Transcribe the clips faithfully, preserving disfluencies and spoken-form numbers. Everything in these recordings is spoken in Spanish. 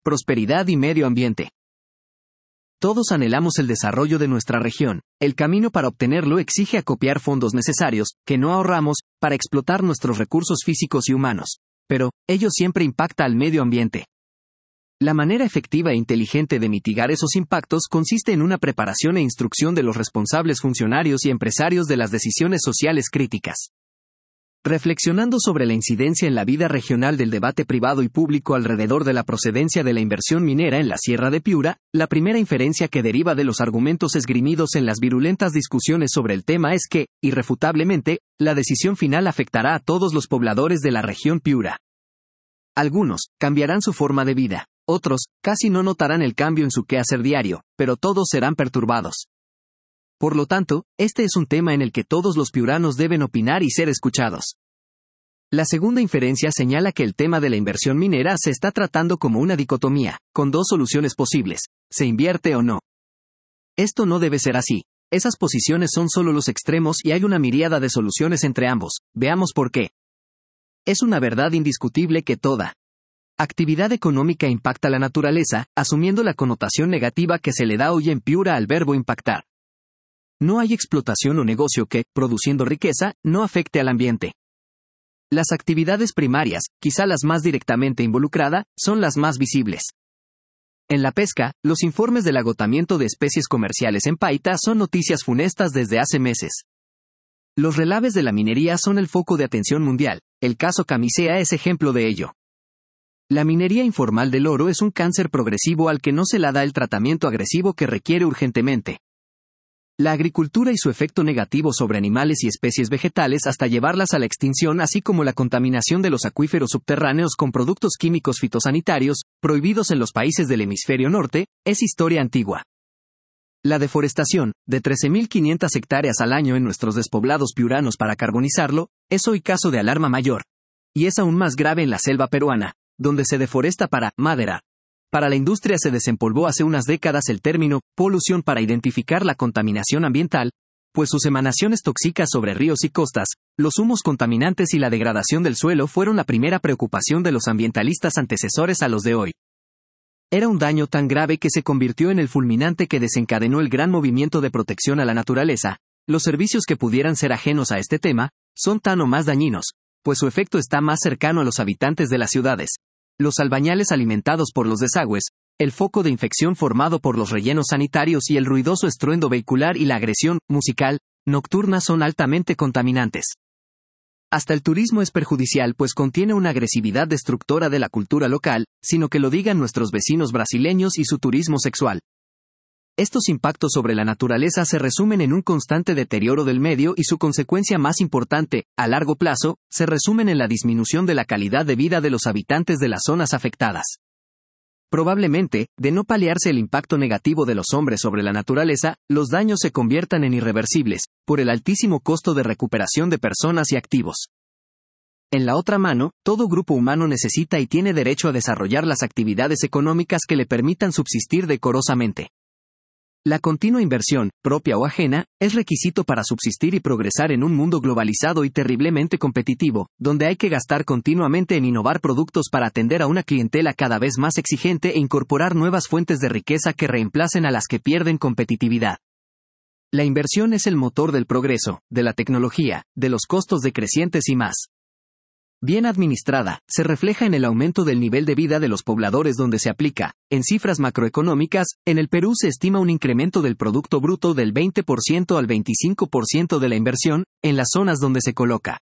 prosperidad y medio ambiente. Todos anhelamos el desarrollo de nuestra región. El camino para obtenerlo exige acopiar fondos necesarios, que no ahorramos, para explotar nuestros recursos físicos y humanos. Pero, ello siempre impacta al medio ambiente. La manera efectiva e inteligente de mitigar esos impactos consiste en una preparación e instrucción de los responsables funcionarios y empresarios de las decisiones sociales críticas. Reflexionando sobre la incidencia en la vida regional del debate privado y público alrededor de la procedencia de la inversión minera en la Sierra de Piura, la primera inferencia que deriva de los argumentos esgrimidos en las virulentas discusiones sobre el tema es que, irrefutablemente, la decisión final afectará a todos los pobladores de la región Piura. Algunos cambiarán su forma de vida, otros casi no notarán el cambio en su quehacer diario, pero todos serán perturbados. Por lo tanto, este es un tema en el que todos los piuranos deben opinar y ser escuchados. La segunda inferencia señala que el tema de la inversión minera se está tratando como una dicotomía, con dos soluciones posibles: se invierte o no. Esto no debe ser así. Esas posiciones son solo los extremos y hay una miríada de soluciones entre ambos. Veamos por qué. Es una verdad indiscutible que toda actividad económica impacta la naturaleza, asumiendo la connotación negativa que se le da hoy en Piura al verbo impactar. No hay explotación o negocio que, produciendo riqueza, no afecte al ambiente. Las actividades primarias, quizá las más directamente involucradas, son las más visibles. En la pesca, los informes del agotamiento de especies comerciales en Paita son noticias funestas desde hace meses. Los relaves de la minería son el foco de atención mundial. El caso Camisea es ejemplo de ello. La minería informal del oro es un cáncer progresivo al que no se le da el tratamiento agresivo que requiere urgentemente. La agricultura y su efecto negativo sobre animales y especies vegetales hasta llevarlas a la extinción, así como la contaminación de los acuíferos subterráneos con productos químicos fitosanitarios, prohibidos en los países del hemisferio norte, es historia antigua. La deforestación, de trece mil quinientas hectáreas al año en nuestros despoblados piuranos para carbonizarlo, es hoy caso de alarma mayor. Y es aún más grave en la selva peruana, donde se deforesta para madera. Para la industria se desempolvó hace unas décadas el término polución para identificar la contaminación ambiental, pues sus emanaciones tóxicas sobre ríos y costas, los humos contaminantes y la degradación del suelo fueron la primera preocupación de los ambientalistas antecesores a los de hoy. Era un daño tan grave que se convirtió en el fulminante que desencadenó el gran movimiento de protección a la naturaleza. Los servicios que pudieran ser ajenos a este tema son tan o más dañinos, pues su efecto está más cercano a los habitantes de las ciudades. Los albañales alimentados por los desagües, el foco de infección formado por los rellenos sanitarios y el ruidoso estruendo vehicular y la agresión musical nocturna son altamente contaminantes. Hasta el turismo es perjudicial pues contiene una agresividad destructora de la cultura local, sino que lo digan nuestros vecinos brasileños y su turismo sexual. Estos impactos sobre la naturaleza se resumen en un constante deterioro del medio y su consecuencia más importante, a largo plazo, se resumen en la disminución de la calidad de vida de los habitantes de las zonas afectadas. Probablemente, de no paliarse el impacto negativo de los hombres sobre la naturaleza, los daños se conviertan en irreversibles, por el altísimo costo de recuperación de personas y activos. En la otra mano, todo grupo humano necesita y tiene derecho a desarrollar las actividades económicas que le permitan subsistir decorosamente. La continua inversión, propia o ajena, es requisito para subsistir y progresar en un mundo globalizado y terriblemente competitivo, donde hay que gastar continuamente en innovar productos para atender a una clientela cada vez más exigente e incorporar nuevas fuentes de riqueza que reemplacen a las que pierden competitividad. La inversión es el motor del progreso, de la tecnología, de los costos decrecientes y más. Bien administrada, se refleja en el aumento del nivel de vida de los pobladores donde se aplica. En cifras macroeconómicas, en el Perú se estima un incremento del Producto Bruto del veinte por ciento al veinticinco por ciento de la inversión, en las zonas donde se coloca.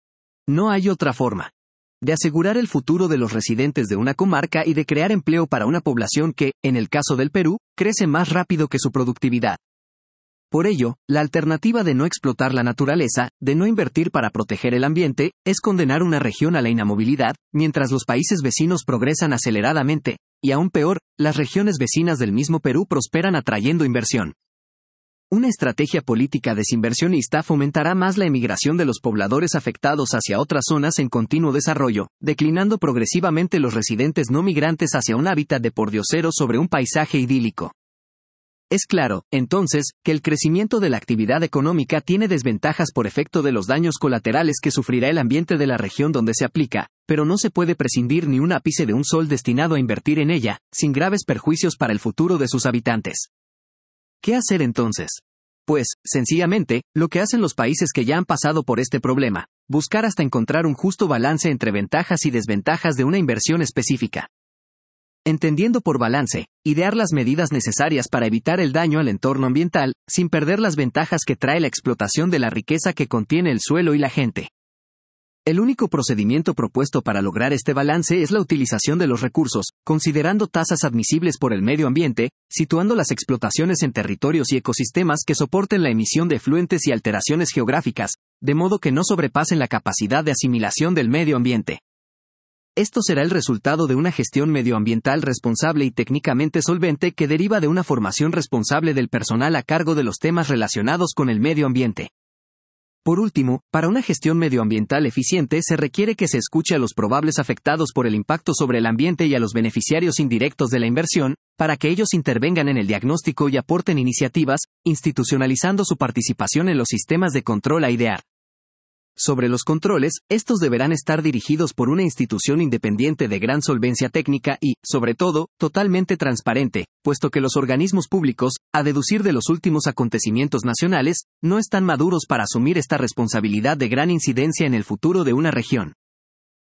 No hay otra forma de asegurar el futuro de los residentes de una comarca y de crear empleo para una población que, en el caso del Perú, crece más rápido que su productividad. Por ello, la alternativa de no explotar la naturaleza, de no invertir para proteger el ambiente, es condenar una región a la inamovilidad, mientras los países vecinos progresan aceleradamente, y aún peor, las regiones vecinas del mismo Perú prosperan atrayendo inversión. Una estrategia política desinversionista fomentará más la emigración de los pobladores afectados hacia otras zonas en continuo desarrollo, declinando progresivamente los residentes no migrantes hacia un hábitat de pordioseros sobre un paisaje idílico. Es claro, entonces, que el crecimiento de la actividad económica tiene desventajas por efecto de los daños colaterales que sufrirá el ambiente de la región donde se aplica, pero no se puede prescindir ni un ápice de un sol destinado a invertir en ella, sin graves perjuicios para el futuro de sus habitantes. ¿Qué hacer entonces? Pues, sencillamente, lo que hacen los países que ya han pasado por este problema, buscar hasta encontrar un justo balance entre ventajas y desventajas de una inversión específica. Entendiendo por balance, idear las medidas necesarias para evitar el daño al entorno ambiental, sin perder las ventajas que trae la explotación de la riqueza que contiene el suelo y la gente. El único procedimiento propuesto para lograr este balance es la utilización de los recursos, considerando tasas admisibles por el medio ambiente, situando las explotaciones en territorios y ecosistemas que soporten la emisión de efluentes y alteraciones geográficas, de modo que no sobrepasen la capacidad de asimilación del medio ambiente. Esto será el resultado de una gestión medioambiental responsable y técnicamente solvente que deriva de una formación responsable del personal a cargo de los temas relacionados con el medio ambiente. Por último, para una gestión medioambiental eficiente se requiere que se escuche a los probables afectados por el impacto sobre el ambiente y a los beneficiarios indirectos de la inversión, para que ellos intervengan en el diagnóstico y aporten iniciativas, institucionalizando su participación en los sistemas de control a idear. Sobre los controles, estos deberán estar dirigidos por una institución independiente de gran solvencia técnica y, sobre todo, totalmente transparente, puesto que los organismos públicos, a deducir de los últimos acontecimientos nacionales, no están maduros para asumir esta responsabilidad de gran incidencia en el futuro de una región.